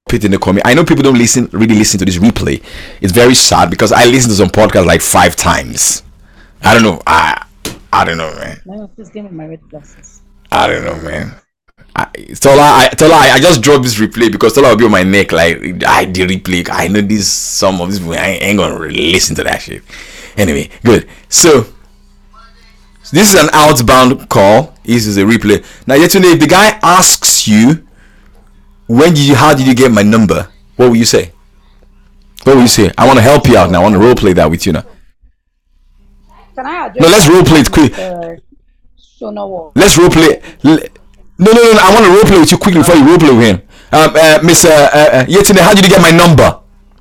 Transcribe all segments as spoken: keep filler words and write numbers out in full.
it in the comment. I know people don't listen, really listen to this replay. It's very sad because I listen to some podcasts like five times. I don't know. I I don't know, man. No, please give me my red glasses. I don't know, man. I, Tola, I, Tola, I, I just dropped this replay because Tola will be on my neck. Like, I did replay. I know this. Some of this, I ain't gonna really listen to that shit. Anyway, good. So, this is an outbound call. This is a replay. Now, yesterday, if the guy asks you, when did you, how did you get my number? What will you say? What will you say? I want to help you out now. I want to role play that with you now. Can I No, let's role play it quick. Let's role play. No, no, no, no. I want to role play with you quickly before you role play with him. Um, uh, Miss uh, uh, Yetine, how did you get my number?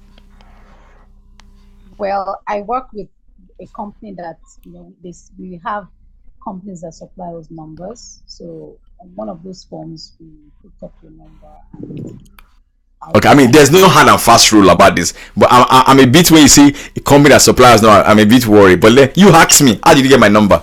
Well, I work with a company that, you know, this we have companies that supply us numbers. So on one of those forms, we picked up your number. And okay, I mean, there's no hard and fast rule about this, but I'm, I'm a bit when you see a company that supplies now, I'm a bit worried. But let, you ask me, how did you get my number?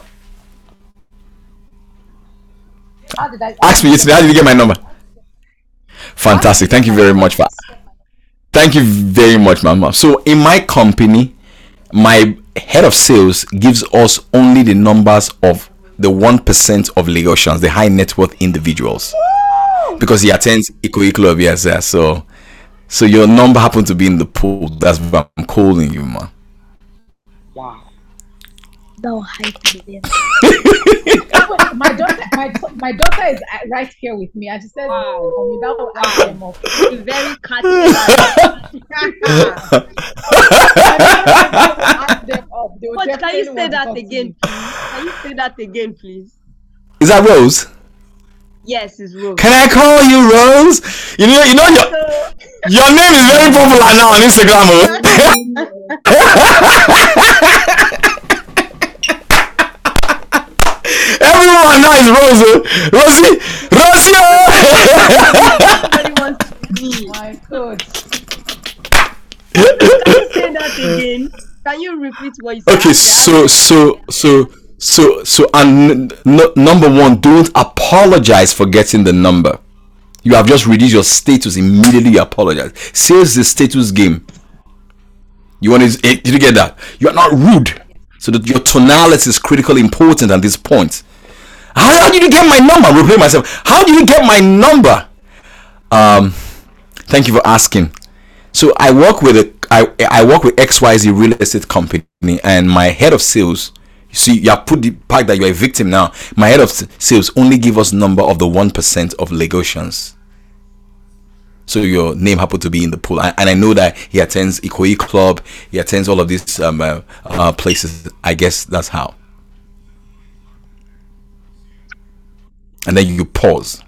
How did I ask me yesterday, how did you get my number? Fantastic. Thank you very much for thank you very much, mama. So in my company, my head of sales gives us only the numbers of the one percent of Lagosians, the high net worth individuals. Because he attends Ikoyi Club, yes, sir. So so your number happened to be in the pool. That's why I'm calling you, man. Wow. That was hype. my daughter, my, my daughter is right here with me, and she said, "Wow, that will ask them up." Very catchy. But can you say that again? Can you say that again, please? Is that Rose? Yes, it's Rose. Can I call you Rose? You know, you know your your name is very popular now on Instagram. Everyone now is Rose. Rosie, Rosie. Everybody wants to be. My God. Can you say that again? Can you repeat what you said? Okay, so so so. So, so, and n- number one, don't apologize for getting the number. You have just reduced your status immediately. You apologize. Sales is a status game. You want to? Did you get that? You are not rude. So that your tonality is critically important at this point. How, how did you get my number? I'm repeating myself. How did you get my number? Um, thank you for asking. So I work with a I I work with X Y Z real estate company, and my head of sales. You see, you have put the fact that you're a victim now. My head of sales only give us number of the one percent of Lagosians. So your name happened to be in the pool. And I know that he attends Ikoyi Club. He attends all of these um, uh, uh, places. I guess that's how. And then you pause.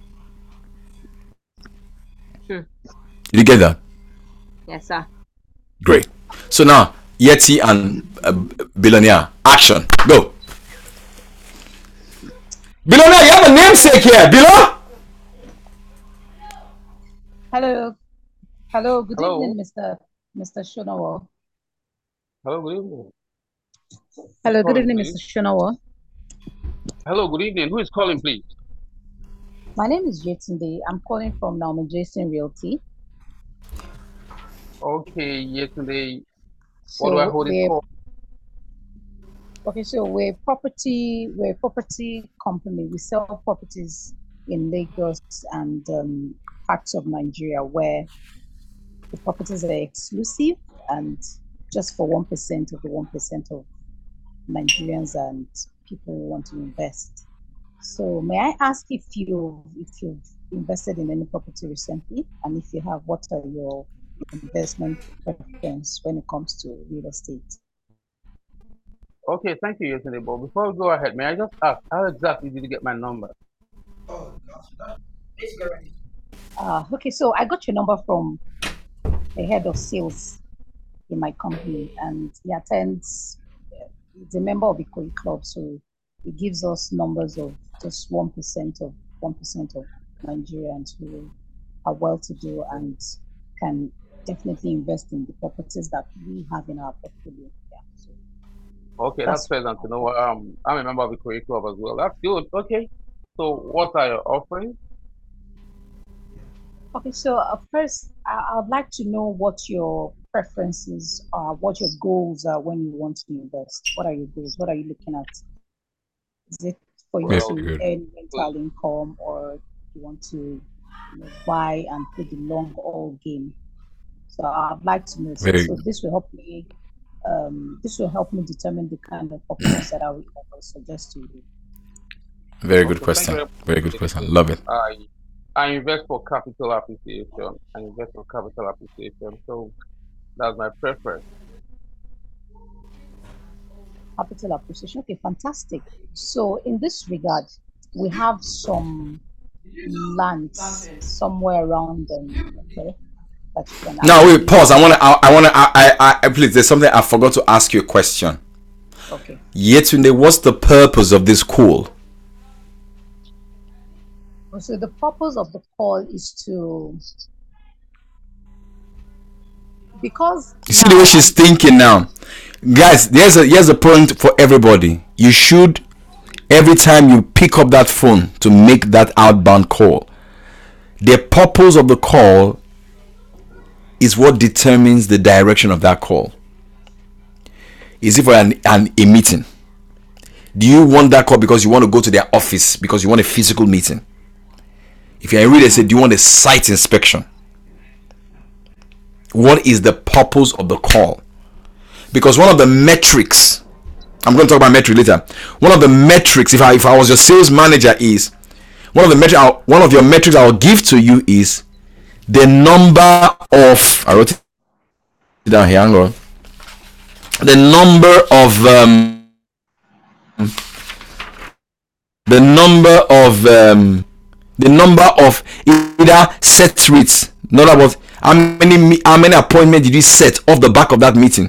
Sure. Did you get that? Yes, sir. Great. So now, Yeti and uh, Billionaire, action, go. Billionaire, you have a namesake here, Bilo. Hello, hello. Good Hello. evening, Mister Mister Shonawa. Hello, good evening. Hello, good calling, evening, please? Mister Shonawa. Hello, good evening. Who is calling, please? My name is Yetunde. I'm calling from Naomi Jason Realty. Okay, yesterday. So What do I hold it we're for? okay. So we're property. We're a property company. We sell properties in Lagos and um, parts of Nigeria where the properties are exclusive and just for one percent of the one percent of Nigerians and people who want to invest. So may I ask if you if you've invested in any property recently, and if you have, what are your investment preference when it comes to real estate? Okay, thank you, yesterday. But before we go ahead, may I just ask, how exactly did you get my number? Uh, okay, so I got your number from the head of sales in my company, and he attends. Uh, he's a member of the Ikoyi Club, so he gives us numbers of just one percent of one percent of Nigerians who are well-to-do and can definitely invest in the properties that we have in our portfolio. Yeah, so Okay, that's that's pleasant to know. Um, I'm a member of the Korea Club as well. That's good. Okay. So what are you offering? Okay, so uh, first, I, I would like to know what your preferences are, what your goals are when you want to invest. What are your goals? What are you looking at? Is it for you Very Well, to good. earn well, rental income, or you want to, you know, buy and play the long haul game? So I'd like to know. So, Very so this will help me. Um, this will help me determine the kind of properties that I will, I will suggest to you. very good okay, thank you question. very Very good much. question. Love it. I I invest for capital appreciation. I invest for capital appreciation. So that's my preference. Capital appreciation. Okay, fantastic. So in this regard, we have some lands somewhere around them. Okay, that you can Now wait, actually. pause. I wanna I, I wanna I, I I please there's something I forgot to ask you a question. Okay. Yetunde, what's the purpose of this call? So the purpose of the call is to, because You see the way now she's I'm thinking now. Guys, there's a here's a point for everybody. You should, every time you pick up that phone to make that outbound call, the purpose of the call is what determines the direction of that call. Is it for an, an a meeting? Do you want that call because you want to go to their office because you want a physical meeting? If you're in real estate, do you want a site inspection? What is the purpose of the call? Because one of the metrics, I'm going to talk about metric later. One of the metrics, if I if I was your sales manager, is one of the metric one of your metrics I'll give to you is the number of, I wrote it down here, hang on. The number of um, the number of um, the number of either set rates. In other words, how many how many appointments did you set off the back of that meeting?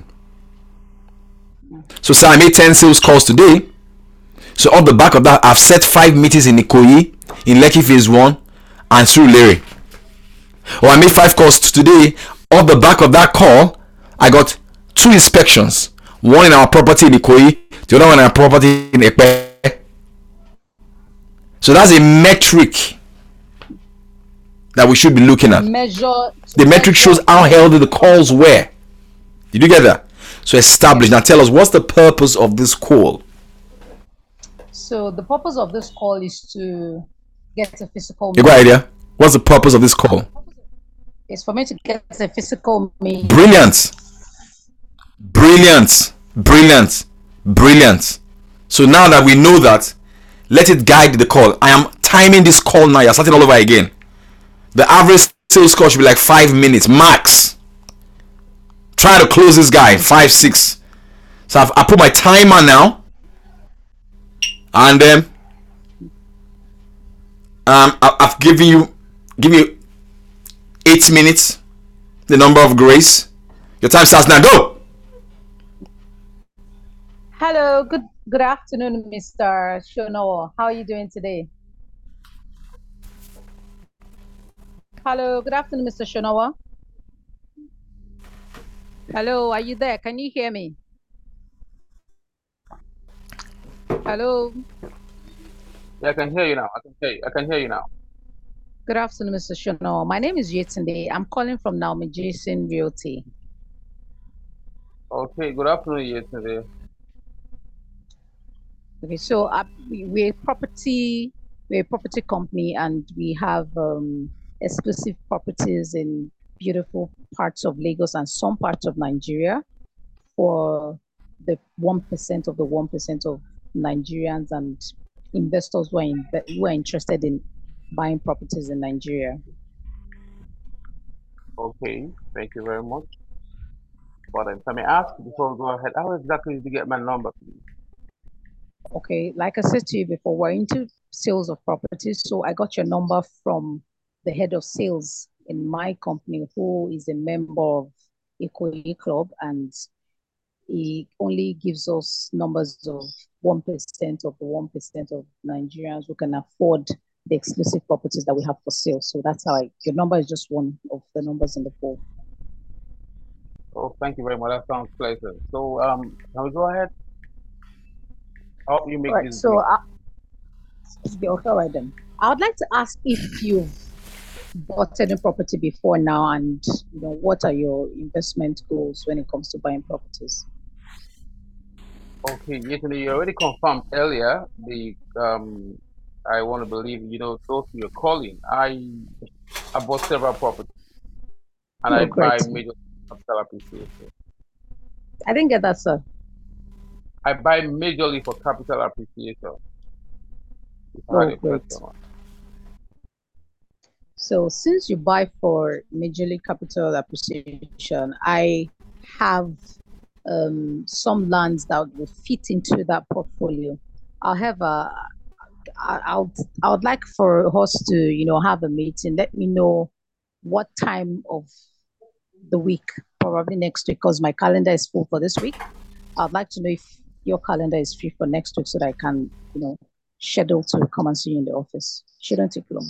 So say I made ten sales calls today. So off the back of that, I've set five meetings in Ikoyi, in Lekki Phase One, and Surulere. Or I made five calls today. Off the back of that call, I got two inspections. One in our property in Ikoyi, the other one in our property in Ekpe. So that's a metric that we should be looking at. measure. The metric shows how healthy the calls were. Did you get that? So establish. Now tell us, what's the purpose of this call? So the purpose of this call is to get a physical. You got idea? What's the purpose of this call? It's for me to get a physical meeting. Brilliant. Brilliant. Brilliant. Brilliant. So now that we know that, let it guide the call. I am timing this call now. You're starting all over again. The average sales call should be like five minutes max. Try to close this guy five six. So I've, I put my timer now, and then um, I, I've given you give you eight minutes, the number of grace. Your time starts now. Go. Hello, good good afternoon, Mister Shono. How are you doing today? Hello, good afternoon, Mister Shonowa. Hello, are you there? Can you hear me? Hello. Yeah, I can hear you now. I can hear you. I can hear you now. Good afternoon, Mister Shono. My name is Yetunde. I'm calling from Naomi Jason Realty. Okay, good afternoon, yesterday. Okay, so uh, we, we're a property, we're a property company, and we have um, exclusive properties in beautiful parts of Lagos and some parts of Nigeria for the one percent of the one percent of Nigerians and investors who are, in, who are interested in buying properties in Nigeria. Okay, thank you very much. But then, let me ask before we go ahead, how exactly did you get my number, please? Okay, like I said to you before, we're into sales of properties. So I got your number from the head of sales in my company, who is a member of Ikoyi Club, and he only gives us numbers of one percent of the one percent of Nigerians who can afford the exclusive properties that we have for sale. So that's how I, your number is just one of the numbers in the pool. Oh, thank you very much. That sounds pleasant. So, um, can we go ahead? How you make All right, this? so I, okay, all right then. I would like to ask if you've bought any property before now, and you know, what are your investment goals when it comes to buying properties? Okay, Yetunde, you already confirmed earlier the um I want to believe, you know, those you're calling. I I bought several properties and Oh, I buy great. major capital appreciation. I didn't get that, sir. I buy majorly for capital appreciation. If I Oh, had a great. question. So since you buy for majorly capital appreciation, I have um, some lands that will fit into that portfolio. However, I, I would I would like for us to, you know, have a meeting. Let me know what time of the week, probably next week, because my calendar is full for this week. I'd like to know if your calendar is free for next week so that I can, you know, schedule to come and see you in the office. Shouldn't take long.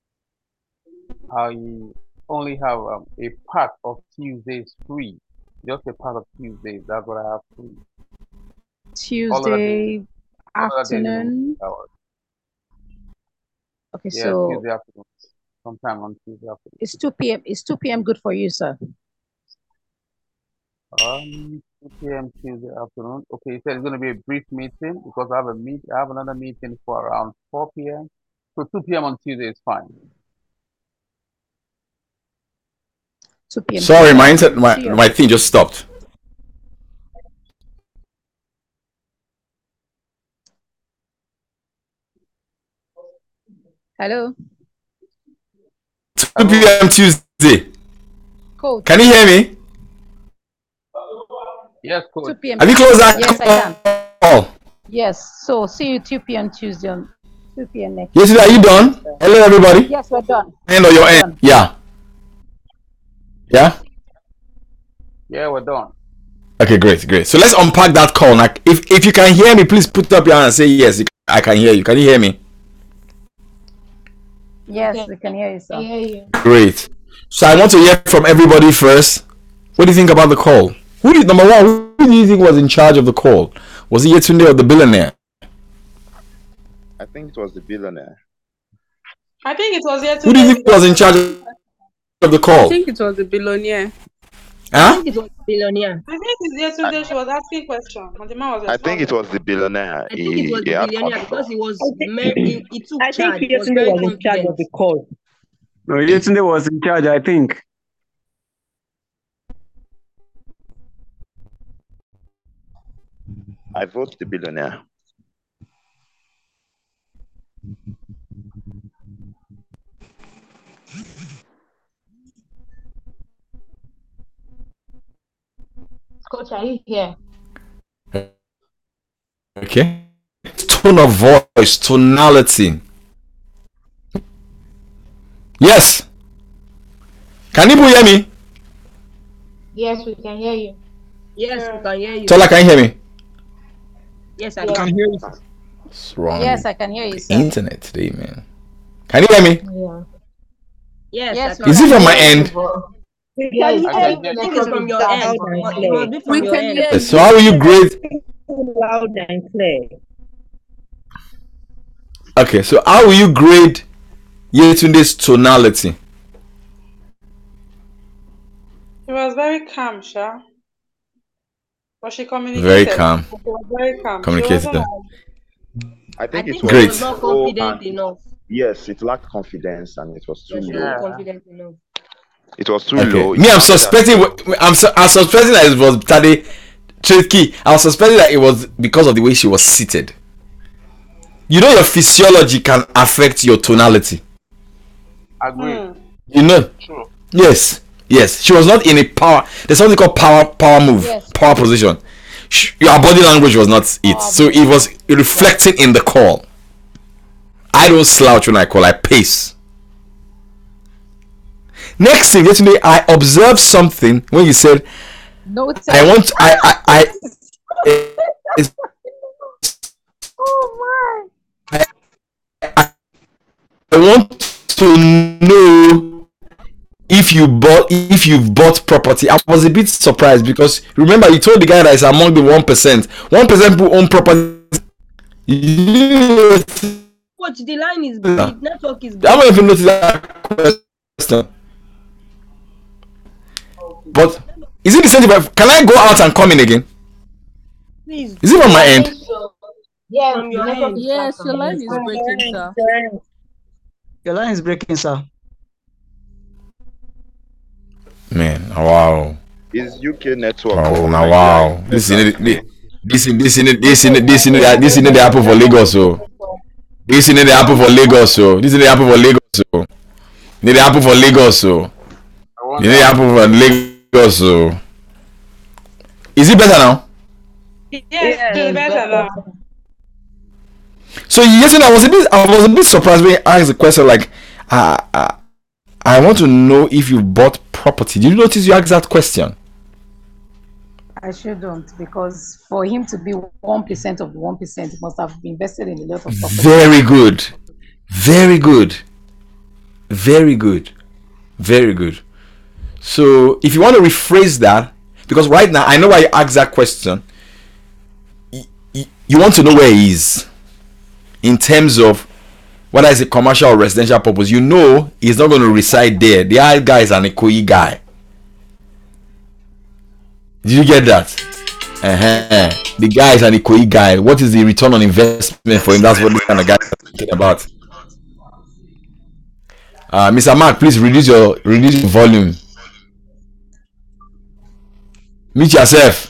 I only have um, a part of Tuesdays free. Just a part of Tuesdays. That's what I have free. All other days, Tuesday all other days in the afternoon. morning hours. Okay, Yeah, so Tuesday afternoon. Sometime on Tuesday afternoon. it's two p m. It's two p m good for you, sir. Um, two p m Tuesday afternoon. Okay, you said it's going to be a brief meeting because I have a meet. I have another meeting for around four p m So two p m on Tuesday is fine. two p m Sorry, my Tuesday inter- my afternoon. my thing just stopped. Hello, two p m Tuesday. coach. Can you hear me? Yes, two coach. p m Have you closed that Yes, I can. call? Yes. So see you two p m Tuesday on two p m next. Yes, are you done? Hello, everybody. Yes, we're done. End or your We're end? done. Yeah. Yeah. Yeah, we're done. Okay, great, great. So let's unpack that call. Like, if if you can hear me, please put up your hand and say yes. I can hear you. Can you hear me? Yes, we can hear you, I sir. hear you. Great. So I want to hear from everybody first. What do you think about the call? Who did number one? Who do you think was in charge of the call? Was it Yetunde or the billionaire? I think it was the billionaire. I think it was Yetunde. Who do you think was in charge of the I call? think it was the billionaire. I Huh? think it was billionaire. I think it's Yetunde. She was asking questions, and the man was I think it responding. was the billionaire. I think it He, was he the had billionaire control. because he was I think, very, he, he took I think charge. He was Yetunde very was in charge of confident. the call. No, Yetunde was in charge, I think. I vote the billionaire. Coach, are you here? Okay. Tone of voice, tonality. Yes. Can you hear me? Yes, we can hear you. Yes, we can hear you. Tola, can you hear me? Yes, I Yeah. can. hear you. What's wrong? Yes, I can hear you, with sir. the internet today, man. Can you hear me? Yeah. Yes, Yes, I Is can. it from my end? Yes, I I can think hear I think you. it's from your end. Loud and It must clear. be from We your can end. hear Yes. So how will you grade? Loud and clear. Okay, so how will you grade Yetunde's tonality? She was very calm, Sha. But she communicated. Very calm. She was very calm. She Communicated. wasn't I I think think it he was Great. was not slow confident and enough. yes, it lacked confidence and it was too Yes, he low. wasn't Yeah. confident enough. It was too Okay. low. Me, It I'm sounded as suspecting. though- I'm su- I'm suspecting that it was Tade tricky. I was suspecting that it was because of the way she was seated. You know, your physiology can affect your tonality. Agree. Hmm. You know. True. Yes. Yes. She was not in a power. There's something called power power move, Yes. power position. She, your body language was not it, Power so it was reflecting in the call. I don't slouch when I call. I pace. Next thing, yesterday I observed something when you said, No, "I want." I I I. It's, Oh I, I want to know if you bought if you've bought property. I was a bit surprised because remember you told the guy that is among the one percent. One percent who own property. You, Coach, the line is Yeah. the network is I don't even notice that question. But is it the same thing? Can I go out and come in again? Please. Is it on my end? Yes, From your end. Yes, your line is breaking, sir. Your line is breaking, sir. Man, wow. It's U K network. Oh, now wow. This is it. This is this is this is this is this is the apple for Lagos. So this is the apple for Lagos. So this is the apple for Lagos. So need the apple for Lagos. So need the apple for Lagos. So is it better now? Yes, it's better now. So yesterday I was a bit I was a bit surprised when you asked the question like uh, uh, I want to know if you bought property. Did you notice you asked that question? I shouldn't, because for him to be one percent of the one percent, he must have invested in a lot of property. Very good. Very good. Very good. Very good. So if you want to rephrase that, because right now I know why you asked that question. You, you, you want to know where he is in terms of whether it's a commercial or residential purpose. You know he's not going to reside there. The other guy is an Ikoyi guy. Did you get that? Uh-huh. The guy is an Ikoyi guy. What is the return on investment for him? That's what this kind of guy is thinking about. Uh, Mister Mark, please reduce your reduce your volume. Meet yourself.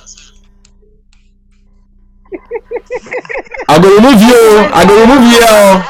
I'm gonna remove you. I'm gonna remove you.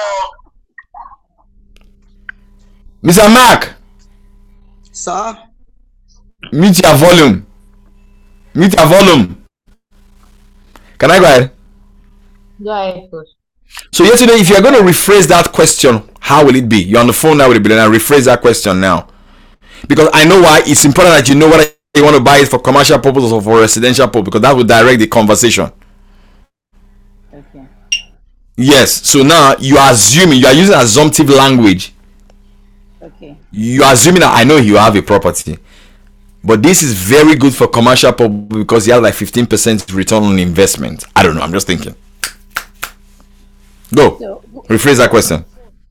Mister Mark. Sir. Meet your volume. Meet your volume. Can I go ahead? Go ahead, coach. So yesterday, if you're going to rephrase that question, how will it be? You're on the phone now with the billionaire. Rephrase that question now, because I know why it's important that you know whether you want to buy it for commercial purposes or for residential purpose, because that will direct the conversation. Okay. Yes. So now you are assuming, you are using assumptive language. Okay. You are assuming that I know you have a property, but this is very good for commercial purpose because you have like fifteen percent return on investment. I don't know. I'm just thinking. Go. So, Rephrase that question.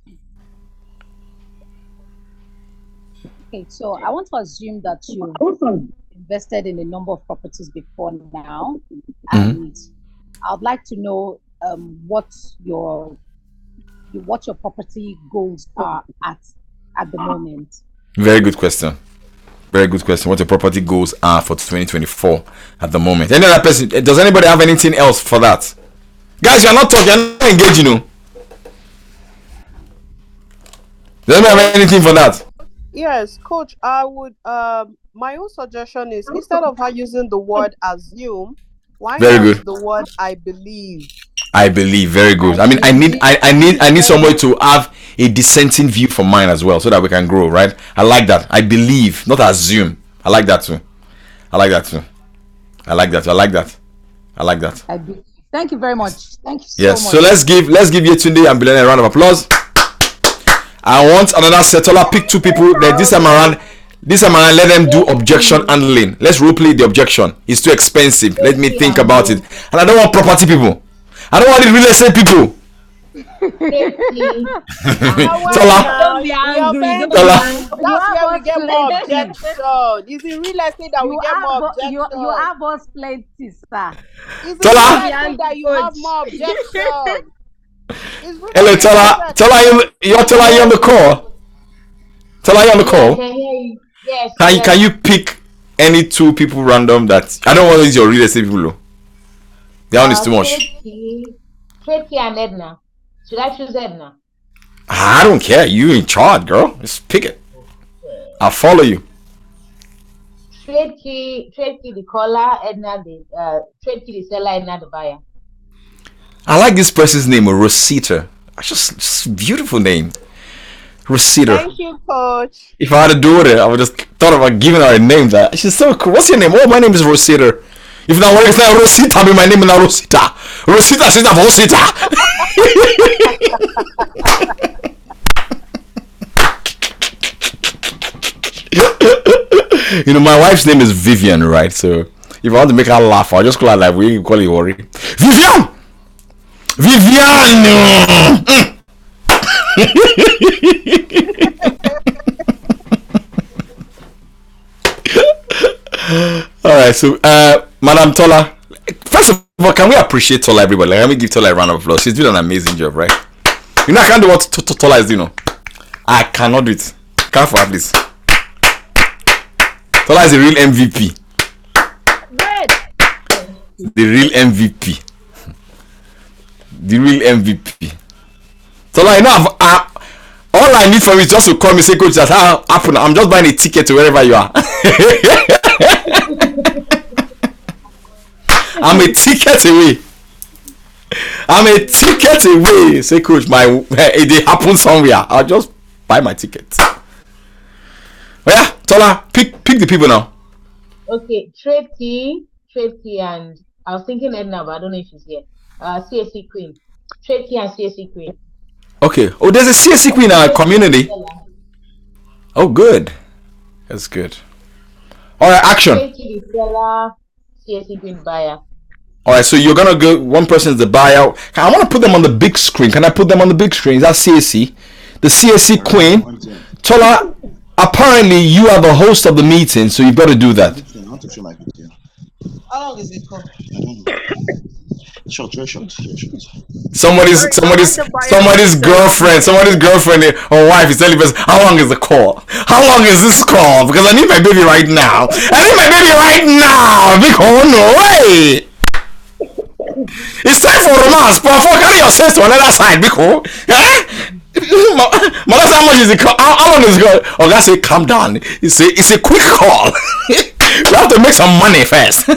okay, so I want to assume that you invested in a number of properties before now, and mm-hmm. I'd like to know um, what your what your property goals are at at the moment. Very good question. Very good question. What your property goals are for twenty twenty-four at the moment? Any other person? Does anybody have anything else for that? Guys, you're not talking, you're not engaging, you know. Does anybody have anything for that? Yes, coach, I would um my own suggestion is instead of her using the word assume, why very not good. the word I believe? I believe, very good. I mean, I need I, I need I need somebody to have a dissenting view for mine as well so that we can grow, right? I like that. I believe, not assume. I like that too. I like that too. I like that. I like that. I like that. I be- Thank you very much. Thank you so yes, much. so let's give let's give Yetunde and Billionaire a round of applause. I want another Setola. Pick two people. Then this time around, this time around, let them do objection handling. Let's role play the objection. It's too expensive. Let me think about it. And I don't want property people. I don't want the real estate people. Tola. Tola. That's where we get more objection. It's in real estate that you we get more bo- objection. you, you have us plenty, sir. It's Tola. in real estate that you have more objection. Hello, Tola. Tola, you you're Tola, you on the call. Tola, you on the call. Yes. Can you yes. can you pick any two people random that I don't want to use your real estate people though. That one is too much. Tracy and Edna. Should I choose Edna? I don't care. You in charge, girl. Just pick it. I'll follow you. Trade key, trade key the caller, Edna the uh, trade key the seller, Edna the buyer. I like this person's name, Rosita. It's just, just a beautiful name. Rosita. Thank you, coach. If I had a daughter, I would just thought about giving her a name that she's so cool. What's your name? Oh, my name is Rosita. If not, what is that? Rosita, be my name is not Rosita. Rosita, she's not Rosita. You know, my wife's name is Vivian, right? So if I want to make her laugh, I'll just call her like we call it worry. Vivian! Vivian! All right, so uh, Madam Tola, first of all, can we appreciate Tola, everybody? Like, let me give Tola a round of applause. She's doing an amazing job, right? You know, I can't do what T- T- Tola is doing. You know? I cannot do it. Can't for this. Tola is the real M V P. Red. The real M V P. The real M V P. Tola, you know, I've, I, all I need from you is just to call me, say, coach, that's how happen. I'm just buying a ticket to wherever you are. I'm a ticket away. I'm a ticket away. Say, coach, my it they happen somewhere. I'll just buy my ticket. Oh yeah, Tola, pick pick the people now. Okay, Trade Key, Trade Key, and I was thinking Edna, but I don't know if she's here. Uh, C S C Queen, Trade Key and C S C Queen. Okay. Oh, there's a C S C Queen in our community. Oh, good. That's good. All right, action. Trade Key, the seller, C S C Queen buyer. All right, so you're gonna go. One person is the buyer. I want to put them on the big screen. Can I put them on the big screen? Is that C S C? The C S C Queen. Tola, apparently you are the host of the meeting, so you've got to do that. How long is it called? Short, very short, very short. Somebody's somebody's somebody's girlfriend, somebody's girlfriend or wife is telling us, how long is the call? How long is this call? Because I need my baby right now. I need my baby right now. Because no way. It's time for romance. But for carry your sense to another side, because eh? Mother, how much is the call? How, how long is it call? Oh, God, say calm down. It's a it's a quick call. We have to make some money first.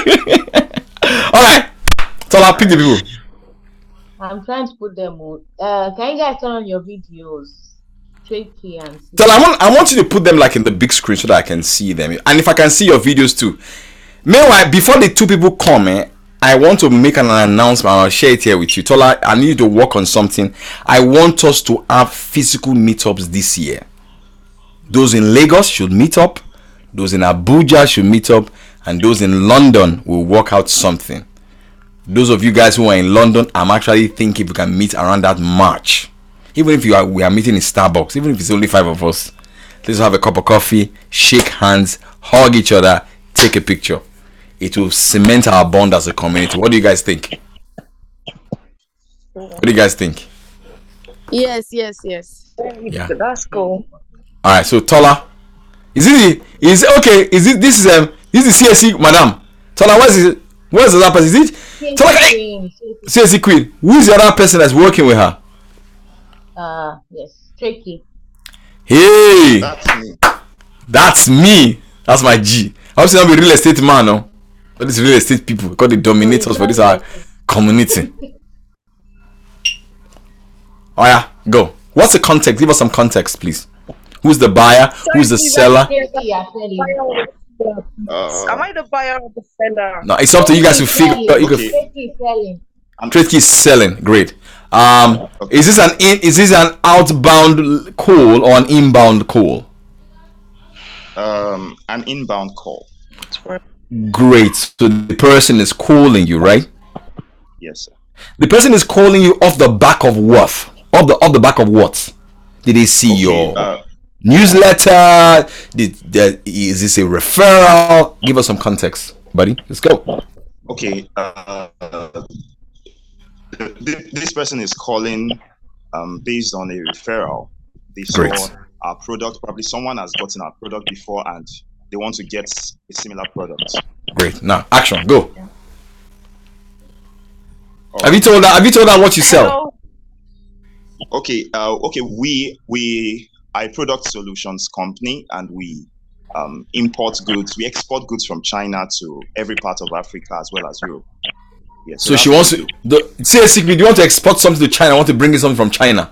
All right. So I'll pick the people. I'm trying to put them on. Uh, can you guys turn on your videos? Trade Key and So I want I want you to put them like in the big screen so that I can see them, and if I can see your videos too. Meanwhile, before the two people come, eh, I want to make an announcement. I'll share it here with you. Tola, I need you to work on something. I want us to have physical meetups this year. Those in Lagos should meet up. Those in Abuja should meet up, and those in London will work out something. Those of you guys who are in London, I'm actually thinking if we can meet around that March. Even if you are, we are meeting in Starbucks, even if it's only five of us, let's have a cup of coffee, shake hands, hug each other, take a picture. It will cement our bond as a community. What do you guys think? What do you guys think? Yes, yes, yes. Yeah. That's cool. All right. So Tola, is it is it okay? Is it this is um this is C S C, madam? Tola, what is it? Where's the other person? Is it Tola? Hey, C S C Queen. Who is the other person that's working with her? Uh, yes, Trade Key. Hey, That's me. that's me. That's my G. I was saying I'm a real estate man, no? But these real estate people, because they dominate us for this our community. Oh yeah, go. What's the context? Give us some context, please. Who's the buyer? Who's the seller? Uh, Am I the buyer or the seller? No, it's up to you guys to figure. You Okay. can, Trade Key is selling. Trade Key is selling. Great. Um, is this an in, is this an outbound call or an inbound call? um, an inbound call. Great. So the person is calling you, right? Yes, sir. The person is calling you off the back of what? Off the off the back of what? Did they see Okay, your uh, newsletter? Did that is this a referral? Give us some context, buddy. Let's go. Okay. Uh, th- this person is calling um, based on a referral. They saw Great. our product. Probably someone has gotten our product before and they want to get a similar product. Great. Now action. Go. Have you told her? Have you told her what you sell? Hello? Okay. Uh, okay. We we are a product solutions company and we um, import goods. We export goods from China to every part of Africa as well as Europe. Yes. So she wants to. The, say a secret. You want to export something to China? I want to bring in something from China.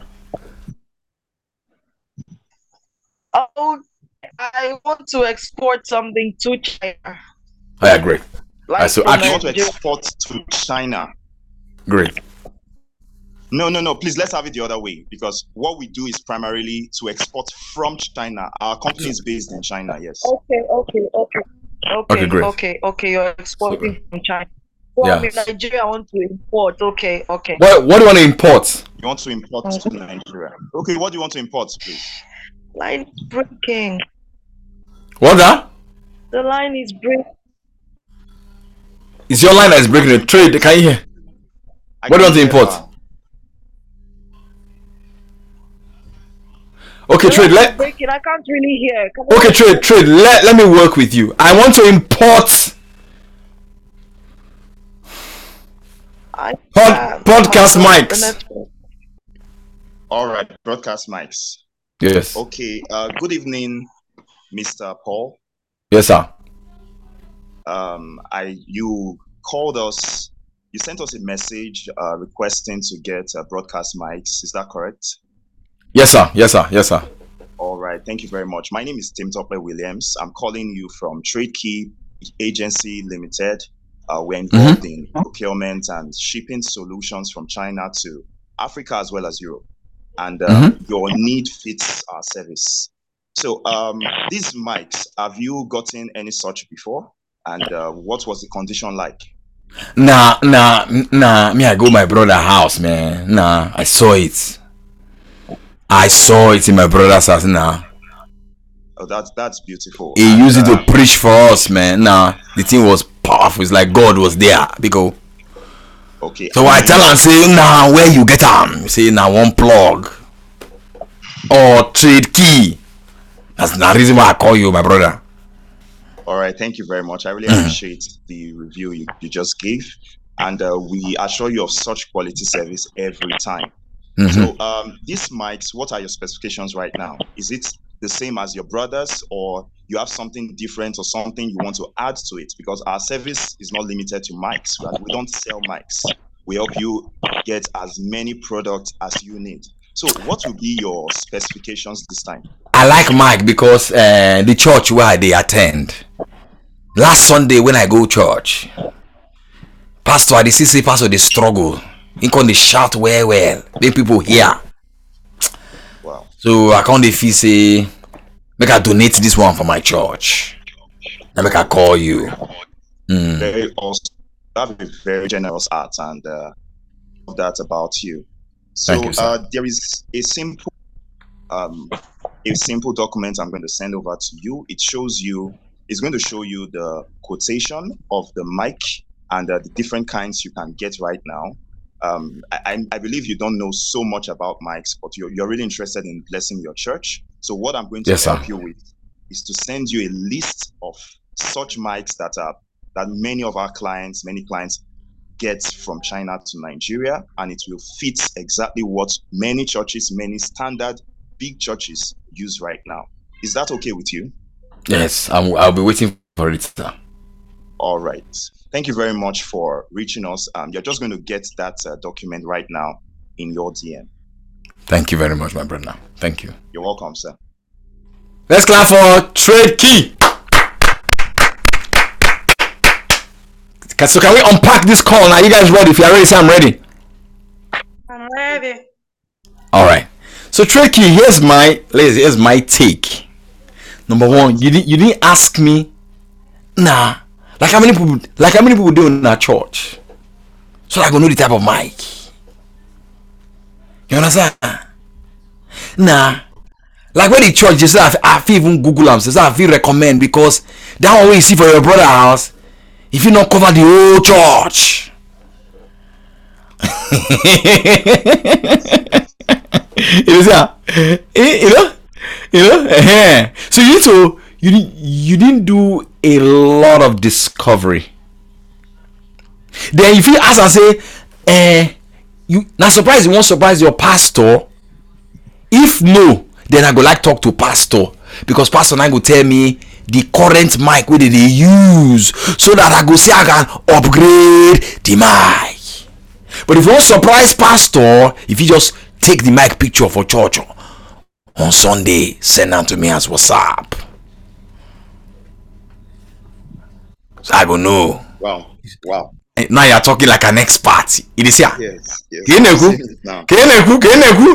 Oh, I want to export something to China. Oh yeah, great. Like Alright, so from You want to Nigeria. export to China? Great. No, no, no. Please, let's have it the other way because what we do is primarily to export from China. Our company is based in China. Yes. Okay, okay, okay. Okay, Okay, great. okay, okay. You're exporting from China. So I'm Yeah. in Nigeria. I want to import. Okay, okay. What What do you want to import? You want to import to Nigeria? Okay. What do you want to import, please? Line breaking. What that? The line is breaking. It's your line that is breaking. The trade. Can you hear? I What do you want to can hear import? now. Okay, The trade. line is Let breaking. I can't really hear. Can okay, you trade, trade. Let let me work with you. I want to import I pod, can't. podcast The mics. network. All right, broadcast mics. Yes. Okay. Uh, good evening, Mister Paul. Yes, sir. Um, I you called us. You sent us a message uh, requesting to get uh, broadcast mics. Is that correct? Yes, sir. Yes, sir. Yes, sir. All right. Thank you very much. My name is Tim Topper Williams. I'm calling you from Trade Key Agency Limited. Uh, we're involved in procurement and shipping solutions from China to Africa as well as Europe. And uh, Mhm. your need fits our service. So um, these mics, have you gotten any such before? And uh, what was the condition like? Nah, nah, n- nah. Me, I go my brother house, man. Nah, I saw it. I saw it in my brother's house. Nah, Oh, that's that's beautiful. he And used it to uh, preach for us, man. Nah, the thing was powerful. It's like God was there, because. okay, So I and tell you, him, say, nah, where you get am? Say, nah, one plug or trade key. That's the reason why I call you, my brother. all right, thank you very much. I really Mm. appreciate the review you, you just gave. And uh, we assure you of such quality service every time. Mhm. So um, these mics, what are your specifications right now? Is it the same as your brothers, or you have something different or something you want to add to it? Because our service is not limited to mics. We we don't sell mics. We help you get as many products as you need. So what will be your specifications this time? I like Mike because uh, the church where they attend. Last Sunday when I go church, pastor, I dey see say pastor they struggle. He can they shout well well, make people hear. Wow. So I can't dey feel say make I donate this one for my church. And make I call you. Mm. Very awesome. You have a very generous heart, and uh, love that about you. Thank So you, sir. uh, there is a simple um, a simple document I'm going to send over to you. It shows you, it's going to show you the quotation of the mic and uh, the different kinds you can get right now. Um, I, I- I believe you don't know so much about mics, but you're, you're really interested in blessing your church. So what I'm going to Yes, sir. help you with is to send you a list of such mics that are that many of our clients, many clients get from China to Nigeria, and it will fit exactly what many churches, many standard big churches use right now. Is that okay with you? Yes, I'm, I'll be waiting for it, sir. All right. Thank you very much for reaching us. Um, you're just going to get that uh, document right now in your D M. Thank you very much, my brother. Thank you. You're welcome, sir. Let's clap for Trade Key. Can- So can we unpack this call now? You guys ready? If you're ready, say I'm ready. I'm ready. All right. So Trade Key, here's my ladies, here's my take. Number one, you didn't you didn't ask me. Nah. Like how many people like how many people do in our church? So I go know the type of mic. You understand? Nah. Like when the church just say I, I feel even Google them, say I feel recommend because that one way you see for your brother house, if you not cover the whole church. You see, ah? Eh, you know, you know. eh. So you need to you didn't you didn't do a lot of discovery. Then if you ask and say, eh, you not surprise you won't surprise your pastor. If no, then I go like talk to pastor because pastor now go tell me the current mic wey dey dey use so that I go say I can upgrade the mic. But if you want surprise pastor, if you just take the mic picture for church on Sunday, send am to me as WhatsApp. So I go know. Wow. Wow. Eh, Now you're talking like an expert. It is here. Yes. Yes. Ka ị na-ekwu? I've seen it now. Ka ị na-ekwu? Ka ị na-ekwu?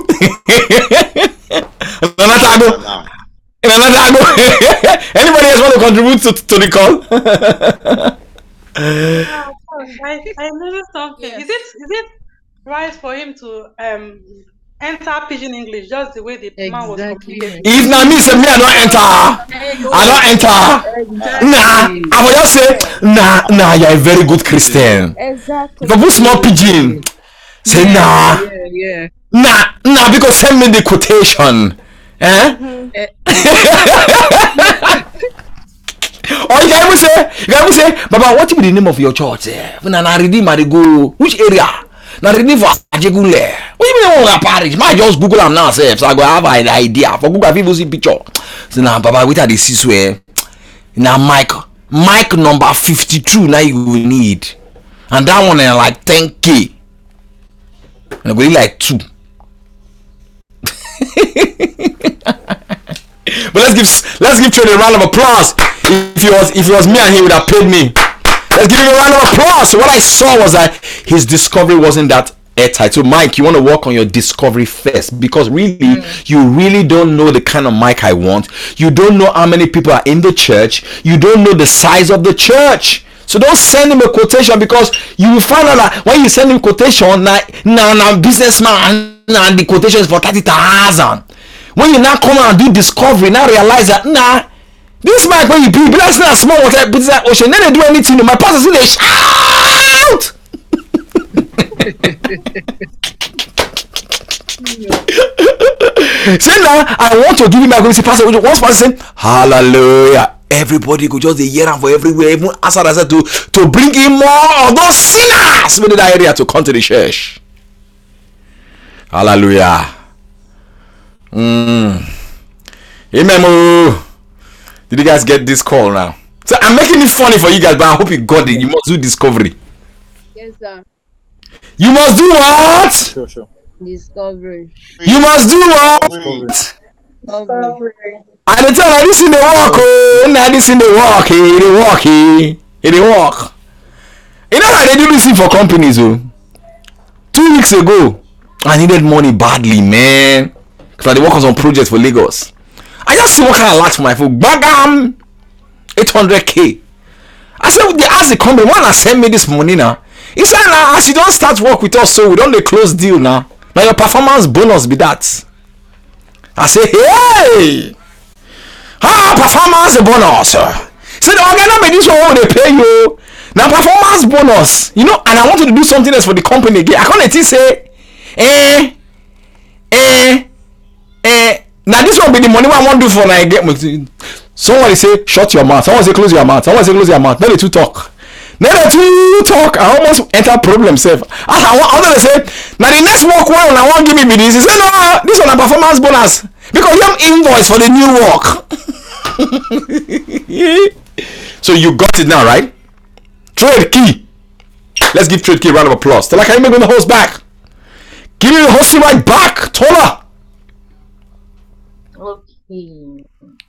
Nana Tago. Now. Nana Tago. Anybody else want to contribute to, to the call? Ah, I, I noticed something. Is Yes. it is it right for him to um enter pidgin English, just the way the man was communicating. If na me say me I don't enter, I don't enter. Nah, I will just say nah, nah. You're a very good Christian. Exactly. But put small pigeon. Say nah, Yeah, yeah. nah, nah. Because send me the quotation. Eh? Or you can even say, you can even say, Baba, what be the name of your church? Eh? When I redeem, I go which area? Now redeem for Ajegule. What do you mean on a parish? My just Google am now, say, so I go have an idea. For Google, people see picture. So now, Baba, what are the six way? Now, Mike, Mike number fifty-two. Now you will need, and that one is like ten k. And I go like two. But let's give let's give Trey a round of applause. If it was if it was me and he would have paid me. Let's give him a round of applause. So what I saw was that his discovery wasn't that airtight. So Mike, you want to work on your discovery first, because really mm. you really don't know the kind of mic I want. You don't know how many people are in the church. You don't know the size of the church. So don't send him a quotation, because you will find out that when you send him quotation, now now now businessman, now the quotation is for thirty thousand. When you now come out and do discovery, now realize that nah, this mic when you be like a small water, but it's like ocean. Then they do anything. My pastor say they shout. Say now, I want to give him my going to pastor. Once pastor say hallelujah, everybody go just the hear am for everywhere. Even answer that to to bring in more of those sinners within that area to come to the church. Hallelujah. Mm. Amen. Did you guys get this call now? So I'm making it funny for you guys, but I hope you got it. You must do discovery. Yes, sir. You must do what? Sure, sure. Discovery. You must do what? Discovery. I dey tell her this in the walk, oh, now this in the walk, eh, the walk, eh, the walk. You know how they do this thing for companies, oh. Two weeks ago, I needed money badly, man. Cause I dey work on some projects for Lagos. I just see what kind of alert for my phone. Bagam, eight hundred k. I said, they asked the company, why not send me this money now? He said, nah, as you don't start work with us, so we don't dey close deal now. Now your performance bonus be that. I say, hey, ah, performance bonus. Say the organ make this one they pay you. Now performance bonus, you know, and I wanted to do something else for the company again. I can't say, eh, eh, eh. Now this one be the money I want to do for now. Get me. Someone say shut your mouth. Someone say close your mouth. Someone say close your mouth. Then they two talk. Then they two talk. I almost enter problem self. As I want, other say now the next work one I want give me this. He say no, this one a performance bonus because you have invoice for the new work. So you got it now, right? Trade key. Let's give Trade key a round of applause. Tell like I make the host back. Give me the host right back, Tola. Okay.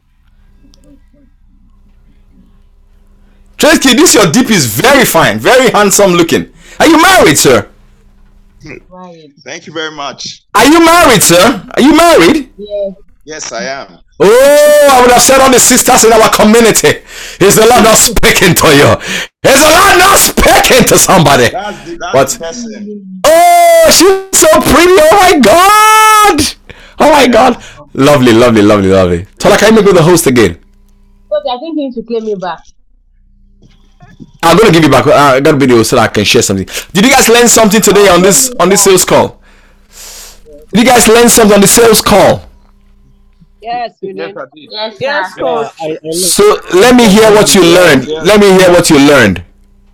Tracy, this your D P is very fine, very handsome looking. Are you married, sir? Right. Thank you very much. Are you married, sir? Are you married? Yes. Yes, I am. Oh, I would have said all the sisters in our community. Is the Lord not speaking to you? Is the Lord not speaking to somebody? That's the, that's What? the person. Oh, she's so pretty. Oh my God. Oh my God. Lovely, lovely, lovely, lovely. Tola, can you make me the host again? Okay, I think you need to claim me back. I'm gonna give you back. Uh, I got a video so that I can share something. Did you guys learn something today on this on this sales call? Did you guys learn something on the sales call? Yes, we Yes, did. I did. Yes, Yes, sir. coach. I, I learned- So let me hear what you learned. Let me hear what you learned.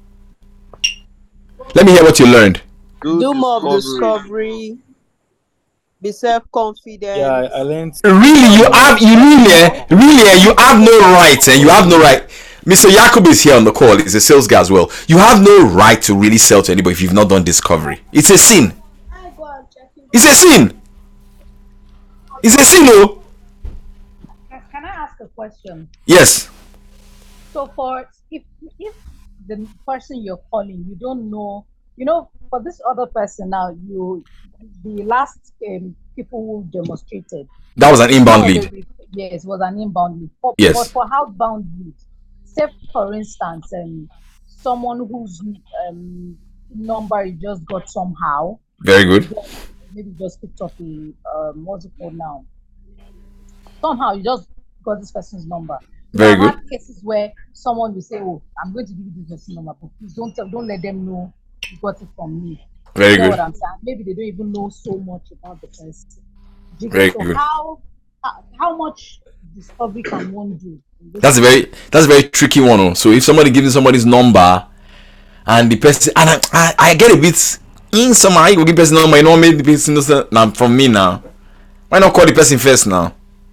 Let me hear what you learned. Do Do more of discovery. discovery. Be self-confident. yeah, I, I learned. Really, you have you really, eh, really, eh, you have no right, and you have no right. Mister Jacob is here on the call. He's a sales guy as well. You have no right to really sell to anybody if you've not done discovery. It's a sin. It's a sin. It's a sin, oh. Can I ask a question? Yes. So for if if the person you're calling, you don't know, you know, for this other person now, you the last um, people who demonstrated. That was an inbound some of lead. the- Yes, was an inbound lead. For, Yes. But for outbound lead, say for instance, um, someone whose um number you just got somehow. Very good. maybe just picked up a um, what's it called now? Somehow you just got this person's number. Very I've good. had cases where someone will say, "Oh, I'm going to give you this person's number, but please don't tell, don't let them know you got it from me." Very You know good. what I'm saying? Maybe they don't even know so much about the person. Do you Very get- so good. how how how much discovery can one do? in this That's a very that's a very tricky one. Oh. So if somebody gives you somebody's number and the person and I, I, I get a bit in somehow you will give person number, you know, maybe the person knows that- now from me now. Why not call the person first now?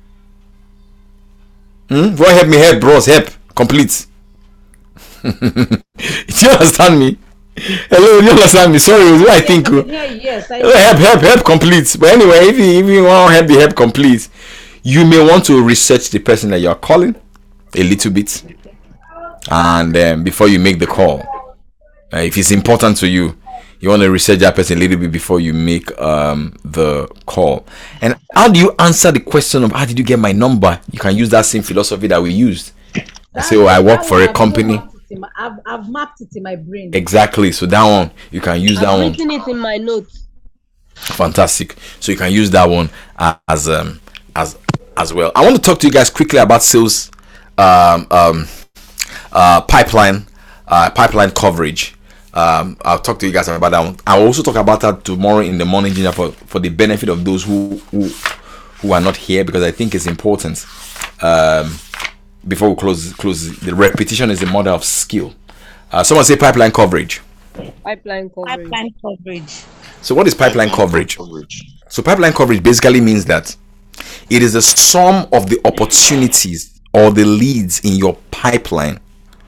Hmm? Go help me, help, bros, help, complete. Do you understand me? Hello, do you understand me? Sorry, what I think. oh. Yeah, yes, I Hello, help, help, help complete. But anyway, if you, if you want to help the help complete, you may want to research the person that you are calling a little bit, and um, before you make the call, uh, if it's important to you, you want to research that person a little bit before you make um, the call. And how do you answer the question of how did you get my number? You can use that same philosophy that we used. I say, oh, I work That for one a I've company. mapped it in my- I've, I've mapped it in my brain. Exactly. So that one you can use that I've one. written it in my notes. Fantastic. So you can use that one as um as as well. I want to talk to you guys quickly about sales um um uh pipeline uh pipeline coverage. Um I'll talk to you guys about that one. I'll also talk about that tomorrow in the morning, Ginger, for for the benefit of those who who who are not here, because I think it's important. Um before we close close the repetition is the mother of skill. Uh someone say pipeline coverage. Pipeline coverage. Pipeline coverage. So what is pipeline coverage? So pipeline coverage basically means that it is the sum of the opportunities or the leads in your pipeline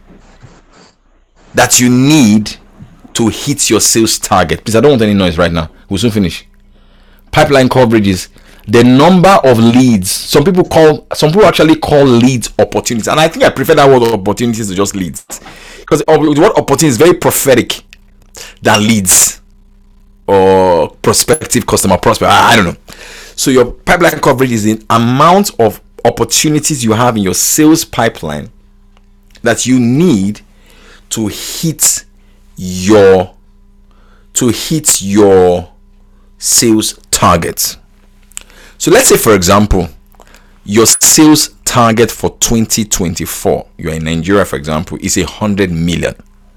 that you need to hit your sales target. Please, I don't want any noise right now. We'll soon finish. Pipeline coverage is the number of leads. Some people call, some people actually call leads opportunities, and I think I prefer that word opportunities to just leads, because the word opportunity is very prophetic than leads or prospective customer prospect. I, I don't know. So your pipeline coverage is the amount of opportunities you have in your sales pipeline that you need to hit your to hit your sales targets. So let's say, for example, your sales target for twenty twenty-four, you're in Nigeria, for example, is a hundred million.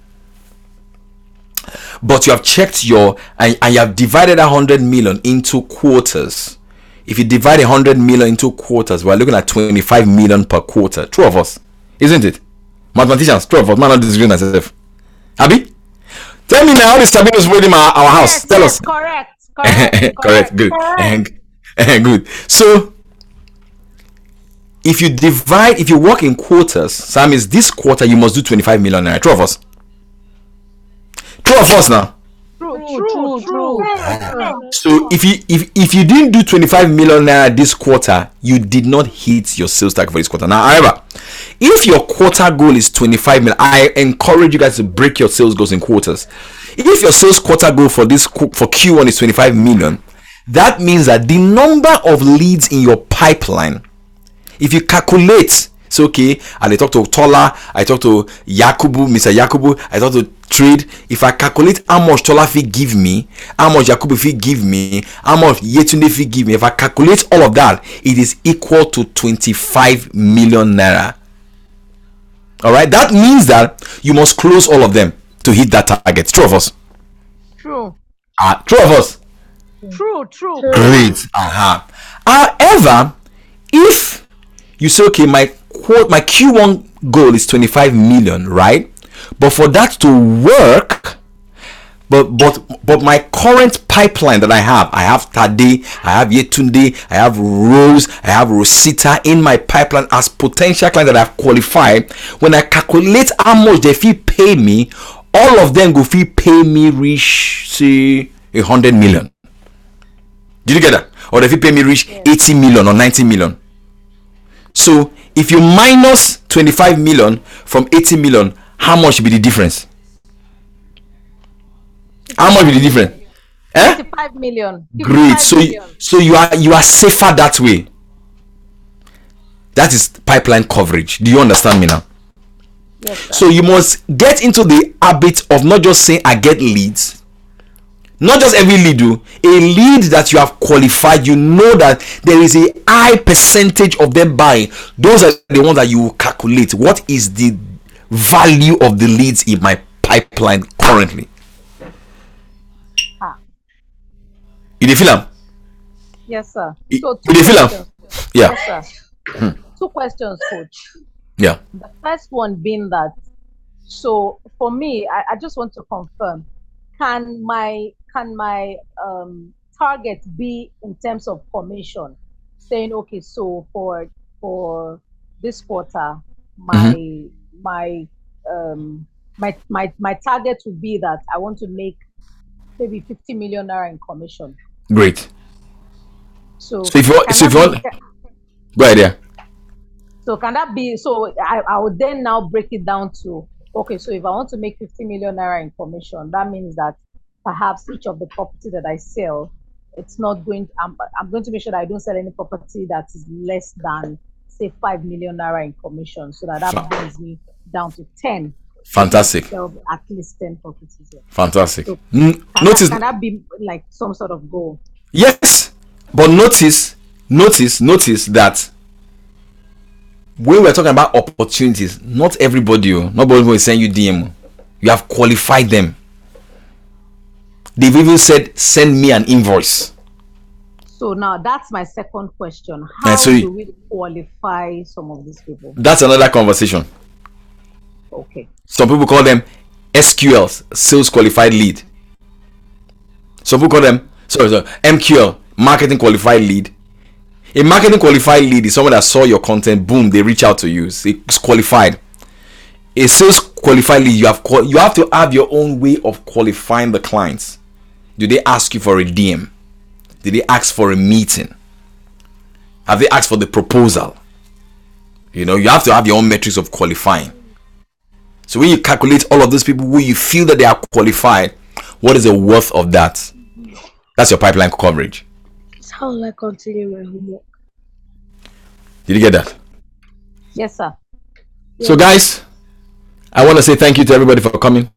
But you have checked your and, and you have divided a hundred million into quarters. If you divide a hundred million into quarters, we're looking at twenty-five million per quarter. True of us, isn't it? Mathematicians, true of us. Man, not disagreeing myself. Abi, tell me now how this Sabine is waiting our, our house. Yes, Tell yes, us. correct, correct, Correct. Good. correct. Good. So, if you divide, if you work in quarters, Sam, is this quarter you must do twenty-five million naira. True of us. True of us now. True, true, true. So if you if if you didn't do twenty-five million naira this quarter, you did not hit your sales target for this quarter. Now, however, if your quarter goal is twenty-five million, I encourage you guys to break your sales goals in quarters. If your sales quarter goal for this qu- for Q one is twenty-five million, that means that the number of leads in your pipeline, if you calculate, it's okay. And I talk to Tola, I talk to Yakubu, Mister Yakubu, I talk to Trade. If I calculate how much Tola fee give me, how much Yakubu fee give me, how much Yetunde fee give me, if I calculate all of that, it is equal to twenty-five million naira. All right, that means that you must close all of them to hit that target. True of us. True, Ah, true of us. true, true. Great. Uh-huh. However, if you say, okay, my quote, my Q one goal is twenty-five million, right? But for that to work, but but but my current pipeline that I have, I have Tade, I have Yetunde, I have Rose, I have Rosita in my pipeline as potential clients that I've qualified. When I calculate how much they fee pay me, all of them go fee pay me reach say a hundred million. Did you get that? Or if you pay me reach eighty million or ninety million. So if you minus twenty-five million from eighty million, how much be the difference? How much be the difference? Eh? fifty-five million. Great. So you, million. so you are you are safer that way. That is pipeline coverage. Do you understand me now? Yes, sir. So you must get into the habit of not just saying I get leads. Not just every lead, do a lead that you have qualified, you know that there is a high percentage of them buying. Those are the ones that you will calculate. What is the value of the leads in my pipeline currently? Ah. You dey feel am? Yes, sir. You So you two dey feel am? questions. Yeah. Yes, sir. Hmm. Two questions, coach. Yeah. The first one being that, so for me, I, I just want to confirm, can my can my um target be in terms of commission? Saying, okay, so for for this quarter, my Mhm. my um my my my target would be that I want to make maybe fifty million naira in commission. Great. So So if you want, can so if that you be want, go ahead, yeah. so can that be so I, I would then now break it down to, okay, so if I want to make fifty million naira in commission, that means that perhaps each of the property that I sell, it's not going I'm, I'm going to make sure that I don't sell any property that is less than say five million naira in commission, so that that Fa- brings me down to ten. Fantastic. Sell at least ten properties. Yeah. Fantastic. So N- can that, notice, can that be like some sort of goal? yes, but notice, notice, notice that when we're talking about opportunities, not everybody, oh, not everybody is sending you D M. You have qualified them. They've even said, send me an invoice. So now that's my second question. How And so do you- we qualify some of these people? That's another conversation. Okay. Some people call them S Q Ls, sales qualified lead. Some people call them, sorry, sorry, M Q L, marketing qualified lead. A marketing qualified lead is someone that saw your content, boom, they reach out to you. It's qualified. A sales qualified lead, you have qual- you have to have your own way of qualifying the clients. Do they ask you for a D M? Did they ask for a meeting? Have they asked for the proposal? You know, you have to have your own metrics of qualifying. So when you calculate all of those people who you feel that they are qualified, what is the worth of that? That's your pipeline coverage. How will I continue my homework? Did you get that? Yes, sir. So guys, I want to say thank you to everybody for coming.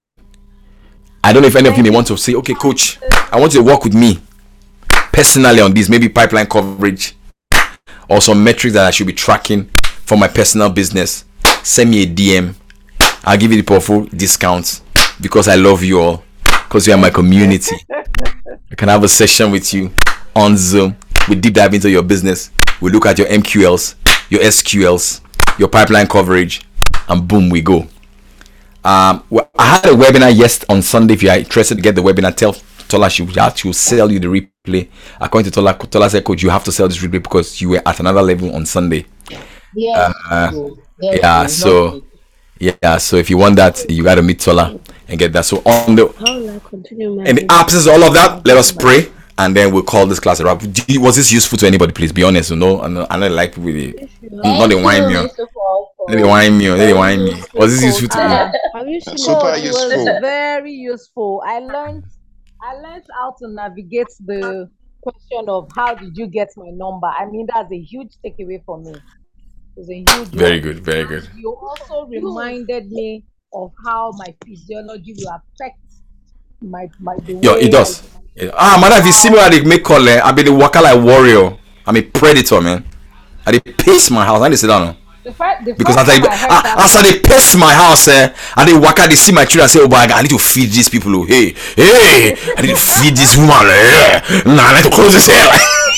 I don't know if any of you may want to say, okay, coach, I want you to work with me personally on this, maybe pipeline coverage or some metrics that I should be tracking for my personal business. Send me a D M. I'll give you the powerful discounts because I love you all, because you are my community. I can have a session with you on Zoom. We deep dive into your business. We look at your M Q Ls, your S Q Ls, your pipeline coverage, and boom, we go. Um, well, I had a webinar yes on Sunday. If you are interested to get the webinar, tell Tola she will she will sell you the replay. According to Tola, Tola said, "Coach, you have to sell this replay because you were at another level on Sunday." Yes. Uh, true. Yes, yeah. true. So Not yeah. So if you want that, you got to meet Tola and get that. So on the How will I continue my in the homework? absence of all of that, let us pray and then we'll call this class a wrap. Do you- Was this useful to anybody? Please be honest. You know, I know, I know like really not the wine me. Thank you, first of all, Not the for wine me. Not the wine me. Was this useful to you? Uh, Have you seen Super my it was useful. very useful. I learned I learned how to navigate the question of how did you get my number. I mean, that's a huge takeaway for me. It's a huge Very one. good. Very good. You also reminded me of how my physiology will affect my my the Yo, way it does. Yeah. Ah, man, if you see me where they make call, eh, I be the waka like warrior. I'm a predator, man. I dey pace my house. I dey sit down. oh. The first, the Because first as I, time I heard ah, that, as I dey pace my house, eh, I dey waka, they see my children, I say, oh boy, I need to feed these people. Oh, hey, hey, I need to feed this woman. Eh. Nah, I need to close this hair.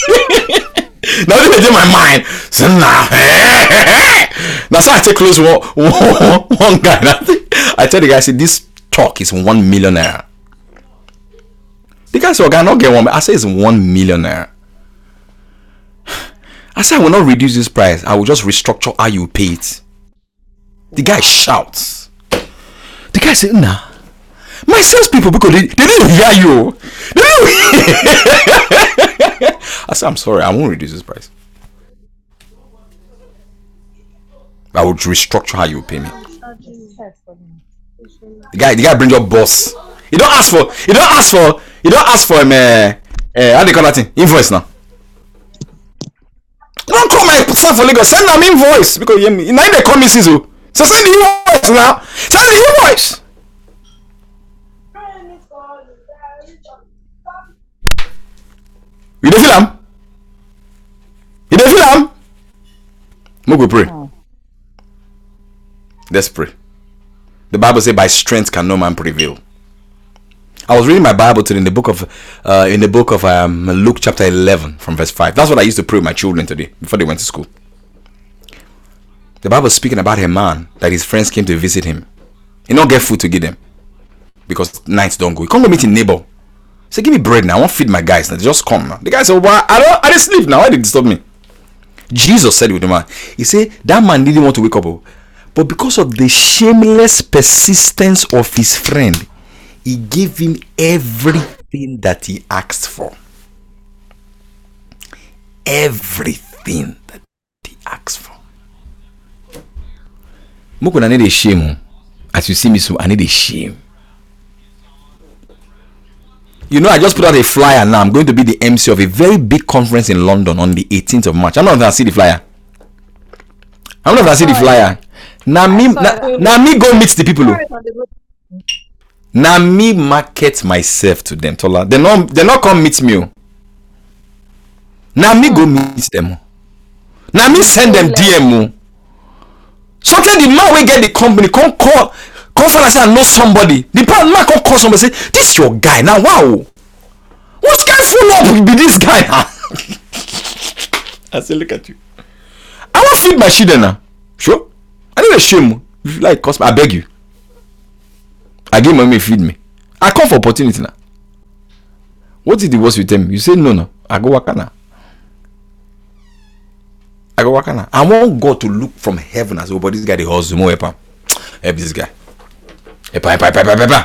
Now they dey my mind. So nah, now so I take close one, one, one guy. and I think- I tell the guy, I say, this talk is one million naira. The guy said, okay, I not get one. I say it's one million naira. I said I will not reduce this price. I will just restructure how you pay it. The guy shouts. The guy said, nah. My salespeople, because they, they didn't hear you. They didn't I said, I'm sorry, I won't reduce this price. I will restructure how you pay me. The guy, the guy brings your boss. You don't ask for, you don't ask for, you don't ask for him. Uh, uh, how do you call that thing? Invoice now. Don't call my son for Lagos. Send them invoice because you now they call me Sisu. So send the invoice now. Send the invoice. You don't feel am? You don't feel am? We go pray. Let's pray. The Bible says, "By strength can no man prevail." I was reading my Bible today in the book of uh, in the book of um, Luke chapter eleven from verse five. That's what I used to pray with my children today before they went to school. The Bible is speaking about a man that his friends came to visit him. He not get food to give them because nights don't go. He can't go meet his neighbor. Say, "Give me bread now. I want to feed my guys. Now just come now." The guy said, "Well, I don't. I didn't sleep now. Why did you disturb me?" Jesus said with the man. He said that man didn't want to wake up, but because of the shameless persistence of his friend, he gave him everything that he asked for. Everything that he asked for. Moko na need a shame. As you see me, so I need a shame. You know, I just put out a flyer now. I'm going to be the M C of a very big conference in London on the eighteenth of March. I'm not going to see the flyer. I'm not going to see the flyer. Now me, na, na me go meet the people. Now me market myself to them. Tola. They not, they not come meet me. Now me go meet them. Now me send them D M. So tell the man we get the company come call, come for say I know somebody. The man come call somebody say this is your guy. Now wow, what kind of follow up be this guy? I say look at you. I want feed my children now. Sure, I need a shame. If you like, cost me, I beg you. I give money feed me. I come for opportunity now. What is the worst you tell me? You say no, no. I go work now. I go work now. I want God to look from heaven as well, but this guy the hustle more help him. Help this guy. Help, help, help, help, help,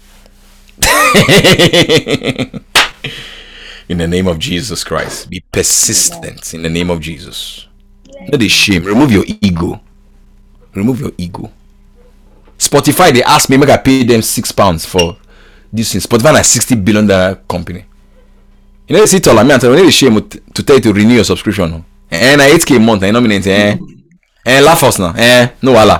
help. In the name of Jesus Christ, be persistent. In the name of Jesus. Not a shame. Remove your ego. Remove your ego. Spotify, they asked me, make I pay them six pounds for this thing. Spotify is a sixty billion dollar company. You know, see, tell me, I'm telling you, shame to tell you to renew your subscription. No? And I eight K a month, I nominate, eh? Eh, laugh us now, eh? No, wala.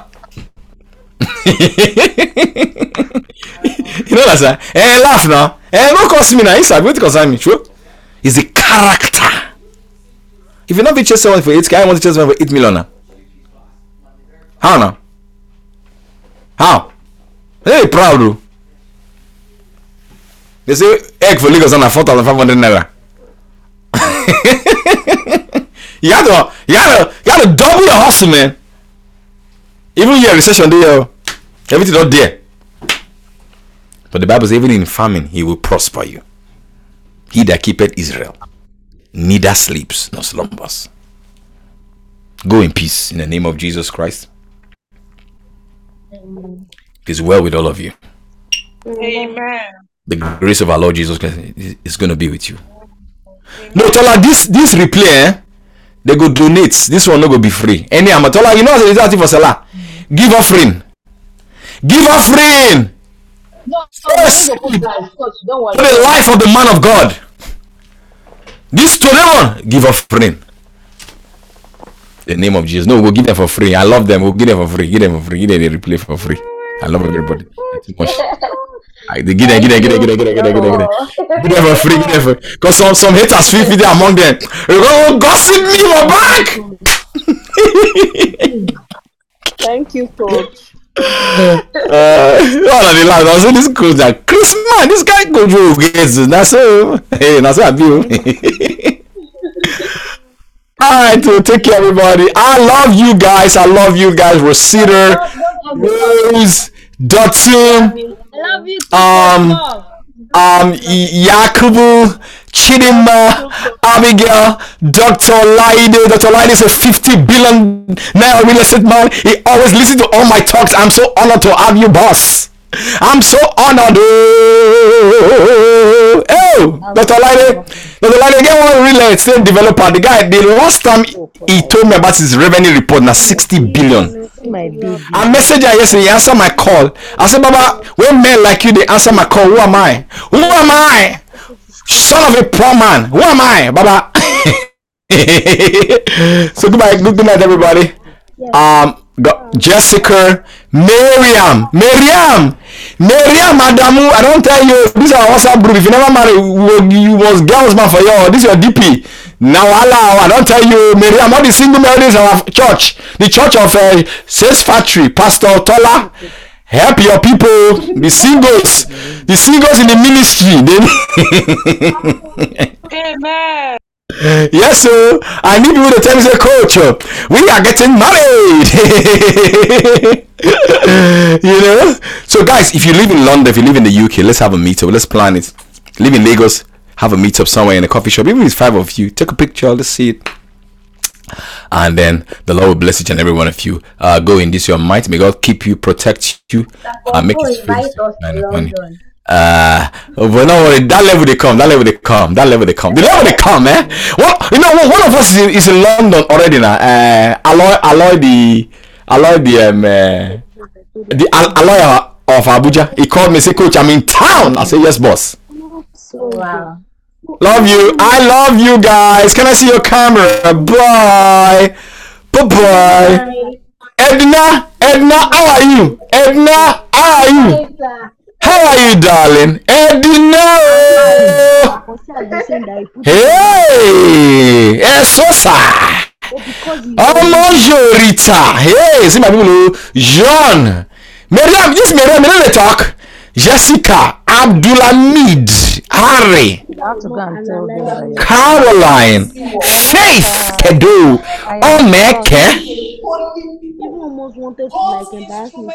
You know that, sir? Eh, laugh now. Eh, no cost me now. It's a good concern me, sure? It's a character. If you not be chase someone for eight K, I want to chase someone for eight million now. How now? How? They hey, proud, bro. They say egg for Lagos on a four thousand five hundred naira. You have to, you have to, you have to double your hustle, man. Even your recession there, everything not there. But the Bible says, even in famine, he will prosper you. He that keepeth Israel neither sleeps nor slumbers. Go in peace in the name of Jesus Christ. Amen. It is well with all of you. Amen. The grace of our Lord Jesus Christ is going to be with you. Amen. No, Tola, this this replay, eh, they go donate. This one not go be free. Any Amatola, you know what it is for Salah? Give offering. Give offering. No, yes. No, Coach, don't worry. For the life of the man of God. This to them, give offering. The name of Jesus. No, we'll give them for free. I love them. We'll give them for free. Give them for free. Give them the replay for free. I love everybody. Too much. I, they give them, give them, give them, give them, give them, give them, give them, give them. Give them for free. Give them for free. Because some some haters feel there among them. Oh, gossip me my back. Thank you, Coach. uh, all of the lives. I was saying this coach that Chris man, this guy coach who gets it. That's so. Hey, that's what I do. Alright, to take care everybody. I love you guys. I love you guys. Rosita, Rose, Dotun, um, um, Yakubu, Chidima, Abigail, Doctor Laide. Doctor Laide is a fifty billion naira real estate man. He always listens to all my talks. I'm so honored to have you, boss. I'm so honored. Oh, Doctor Laide, Doctor Laide, get one real estate developer. The guy, the last time he told me about his revenue report, now sixty billion. I messaged her yesterday, he answered my call. I said, Baba, when men like you, they answer my call, who am I? Who am I? Son of a poor man. Who am I, Baba? So goodbye, good night, everybody. Um, Go, Jessica, Miriam, Miriam, Miriam, Madamu. I don't tell you. This is our WhatsApp group. If you never marry, you was girls man for you. This is your D P. Now Allah, I don't tell you, Miriam. All the single marriages in our church, the church of uh, Sales Factory, Pastor Tola. Help your people, the singles, the singles in the ministry. Amen. Yes, sir. I need you to tell me, say, coach, we are getting married. You know. So, guys, if you live in London, if you live in the U K, let's have a meetup. Let's plan it. Live in Lagos, have a meetup somewhere in a coffee shop. Even if it's five of you, take a picture. Let's see it. And then the Lord will bless each and every one of you. Uh, go in this your might. May God keep you, protect you, and make His face shine upon you. Uh, but no worry, that level they come, that level they come, that level they come, the level they come, eh? Well, you know, one of us is in, is in London already now. Uh, Aloy, Aloy the, Aloy the, um, uh, the Aloy of Abuja. He called me, say, coach, I'm in town. I say, yes, boss. Wow. Love you. I love you guys. Can I see your camera? Bye. Bye bye. Edna, Edna, how are you? Edna, how are you? How are you, darling? Edna. Hey, Esosa. Amajorita. Hey, see my people. John. Miriam, yes, Miriam, Miriam, they talk. Jessica, Abdulhamid, Harry, Caroline, Faith, Kedo, Omeke. Even almost wanted to like embarrass me